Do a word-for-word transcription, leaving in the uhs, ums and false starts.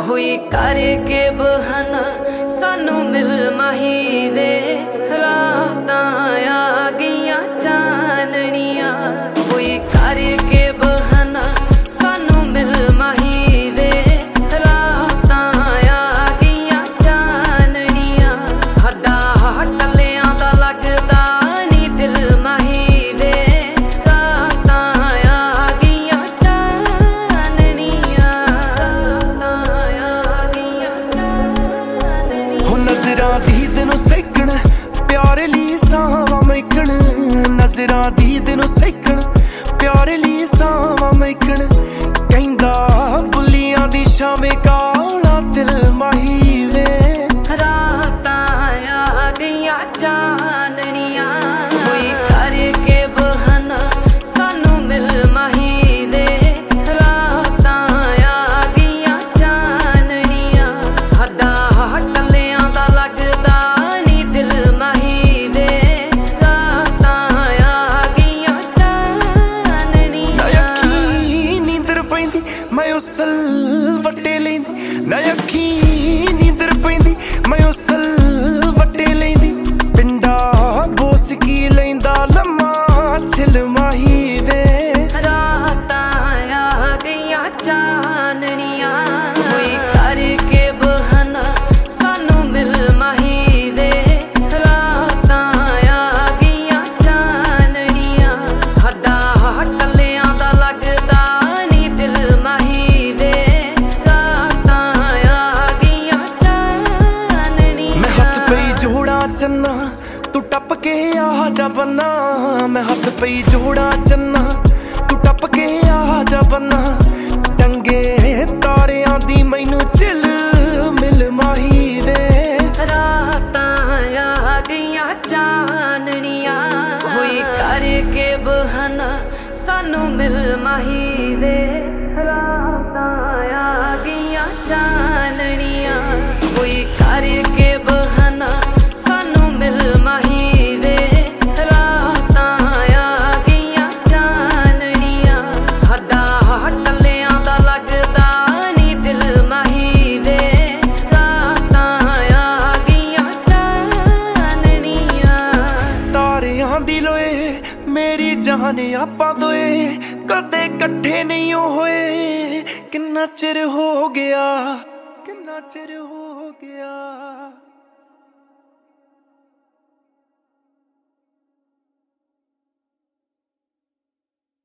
ਹੋਈ ਕਰਕੇ ਬਹਾਨਾ ਸਾਨੂੰ ਮਿਲ ਮਾਹੀ ਵੇ। ਰਾਤਾਂ ਆ ਗਈਆਂ ਚਾਨਣੀਆਂ ਹੋਈ ਕਰਕੇ ਬਹਾਨਾ ਸਾਨੂੰ ਮਿਲ ਮਾਹੀ ਵੇ। ਰਾਤਾਂ ਆ ਗਈਆਂ ਚਾਨਣੀਆਂ ਸਾਡਾ ਟੱਲਿਆਂ ਦਾ ਲੱਗਦਾ ਨੀ ਦਿਲ ਮਾਹੀ ਵੇ। ਰਾਤਾਂ ਆ ਗਈਆਂ ਚਾਨਣੀਆਂ ਆ ਗਈਆਂ ਚਾਨਣੀਆਂ ਹੋ ਨਜ਼ਰਾਂ ਦੀ ਤੈਨੂੰ ਸੇਕਣ ਪਿਆਰ ਲਈ ਸਾਵਾਂ ਮੈਕਣ। ਨਜ਼ਰਾਂ ਦੀ ਤੈਨੂੰ ਸੇਕਣ ਪਿਆਰ ਲਈ ਸਾਵਾਂ ਮੈਕਣ। ਕਹਿੰਦਾ ਬੁੱਲੀਆਂ ਦੀ ਸ਼ਾਮੇ ਕਾਲਾ ਦਿਲ ਮਾਹੀ ਵੇ। ਰਾਤਾਂ ਆ ਗਈਆਂ ਚਾਨਣੀਆਂ ਹੋਈ ਕਰਕੇ ਬਹਾਨਾ ਸਾਨੂੰ ਮਿਲ ਮਾਹੀ ਵੇ। ਰਾਤਾਂ ਆ ਗਈਆਂ ਚਾਨਣੀਆਂ ਸਾਡਾ ਟੱਲਿਆਂ ਦਾ ਲੱਗਦਾ ਨੀ ਦਿਲ ਮਾਹੀ ਵੇ। ਰਾਤਾਂ ਆ ਗਈਆਂ ਚਾਨਣੀਆਂ ਨਾ ਅੱਖੀਂ ਨੀਂਦਰ ਪੈਂਦੀ ਮੈਂ ਉਸਲ ਵੱਟੇ ਲੈਂਦੀ। ਨਾ ਅੱਖੀਂ ਨੀਂਦਰ ਪੈਂਦੀ ਮੈਂ ਉਸਲ ਵੱਟੇ ਲੈਂਦੀ। ਪਿੰਡਾ ਬੋਸ ਕੀ ਲੈਂਦਾ ਲੰਮਾ ਛਿਲ ਮਾਹੀ ਵੇ। ਰਾਤਾਂ ਆ ਗਈਆਂ ਚਾਨਣੀਆਂ ਹੋਈ ਕਰਕੇ ਬਹਾਨਾ ਸਾਨੂੰ ਮਿਲ ਮਾਹੀ ਵੇ। ਰਾਤਾਂ ਆ ਗਈਆਂ ਚਾਨਣੀਆਂ ਸਾਡਾ ਟੱਲਿਆਂ ਦਾ ਲੱਗਦਾ ਨੀ ਦਿਲ ਮਾਹੀ ਵੇ। ਰਾਤਾਂ ਆ ਗਈਆਂ ਚਾਨਣੀਆਂ ਮੈਂ ਹੱਥ ਪਈ ਜੋੜਾਂ ਚੰਨਾ ਤੂੰ ਟੱਪ ਕੇ ਆ ਜਾ ਬੰਨਾ। ਮੈਂ ਹੱਥ ਪਈ ਜੋੜਾਂ ਚੰਨਾ ਤੂੰ ਟੱਪ ਕੇ ਆ ਜਾ ਬੰਨਾ। ਟੰਗੇ ਤਾਰਿਆਂ ਦੀ ਮੈਨੂੰ ਝਿਲ ਮਿਲ ਮਾਹੀ ਵੇ। ਰਾਤਾਂ ਆ ਗਈਆਂ ਚਾਨਣੀਆਂ ਹੋਈ ਕਰਕੇ ਬਹਾਨਾ ਸਾਨੂੰ ਮਿਲ ਮਾਹੀ ਵੇ। ਰਾਤਾਂ ਆ ਗਈਆਂ ਚਾਨਣੀਆਂ ਹੋਈ ਕਰਕੇ ਬਹਾਨਾ ਸਾਨੂੰ ਮਿਲ ਮਾਹੀ ਵੇ। ਰਾਤਾਂ ਆ ਗਈਆਂ ਚਾਨਣੀਆਂ ਸਾਡਾ ਟੱਲਿਆਂ ਦਾ ਲੱਗਦਾ ਨੀ ਦਿਲ ਮਾਹੀ ਵੇ। ਰਾਤਾਂ ਆ ਗਈਆਂ ਚਾਨਣੀਆਂ ਤਾਰਿਆਂ ਦੀ ਲੋਏ ਮੇਰੀ ਜਾਨ ਆਪਾਂ ਦੋਏ ਕਦੇ ਇਕੱਠੇ ਨਹੀਂ ਹੋਏ। ਕਿੰਨਾ ਚਿਰ ਹੋ ਗਿਆ ਕਿੰਨਾ ਚਿਰ ਹੋ ਗਿਆ।